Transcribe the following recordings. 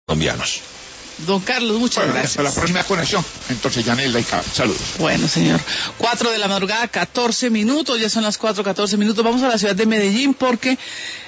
colombianos. Don Carlos, muchas gracias. Hasta la próxima conexión. Entonces, Yanela y Carlos, saludos. Bueno, señor. 4 de la madrugada, 14 minutos, ya son las 4:14. Vamos a la ciudad de Medellín porque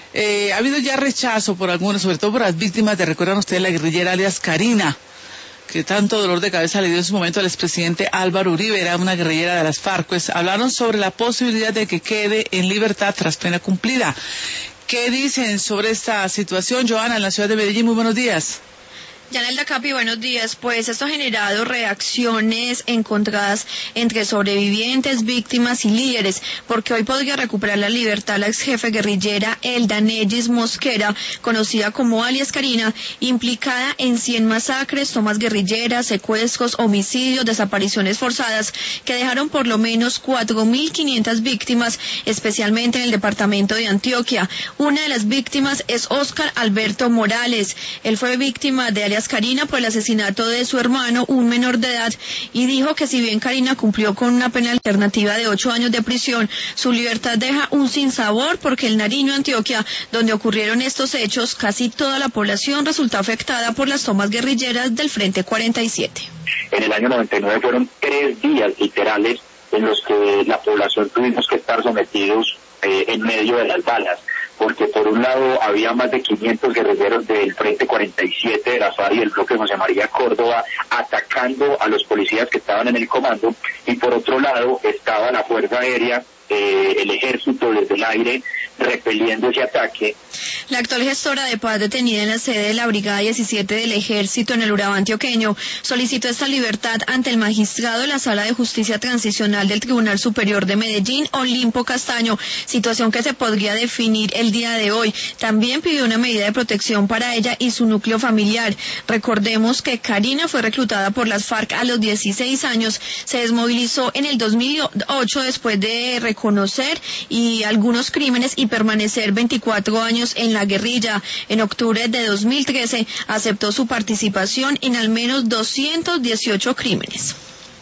ha habido ya rechazo por algunos, sobre todo por las víctimas de, recuerdan ustedes, la guerrillera alias Karina, que tanto dolor de cabeza le dio en su momento al expresidente Álvaro Uribe, era una guerrillera de las FARC. Pues hablaron sobre la posibilidad de que quede en libertad tras pena cumplida. ¿Qué dicen sobre esta situación, Joana, en la ciudad de Medellín? Muy buenos días. Yanelda Capi, buenos días. Pues esto ha generado reacciones encontradas entre sobrevivientes, víctimas y líderes, porque hoy podría recuperar la libertad la ex jefe guerrillera Elda Nellis Mosquera, conocida como alias Karina, implicada en 100 masacres, tomas guerrilleras, secuestros, homicidios, desapariciones forzadas, que dejaron por lo menos 4.500 víctimas, especialmente en el departamento de Antioquia. Una de las víctimas es Óscar Alberto Morales. Él fue víctima de alias Karina por el asesinato de su hermano, un menor de edad, y dijo que si bien Karina cumplió con una pena alternativa de 8 años de prisión, su libertad deja un sinsabor porque en Nariño, Antioquia, donde ocurrieron estos hechos, casi toda la población resultó afectada por las tomas guerrilleras del Frente 47. En el año 99 fueron 3 días literales en los que la población tuvimos que estar sometidos en medio de las balas, porque por un lado había más de 500 guerrilleros del Frente 47 de la FARC y el bloque José María Córdoba atacando a los policías que estaban en el comando, y por otro lado estaba la Fuerza Aérea, el Ejército desde el aire repeliendo ese ataque. La actual gestora de paz detenida en la sede de la Brigada 17 del Ejército en el Urabá antioqueño solicitó esta libertad ante el magistrado de la Sala de Justicia Transicional del Tribunal Superior de Medellín, Olimpo Castaño, situación que se podría definir el día de hoy. También pidió una medida de protección para ella y su núcleo familiar. Recordemos que Karina fue reclutada por las FARC a los 16 años, se desmovilizó en el 2008 después de reconocer y algunos crímenes y permanecer 24 años en la guerrilla. En octubre de 2013 aceptó su participación en al menos 218 crímenes.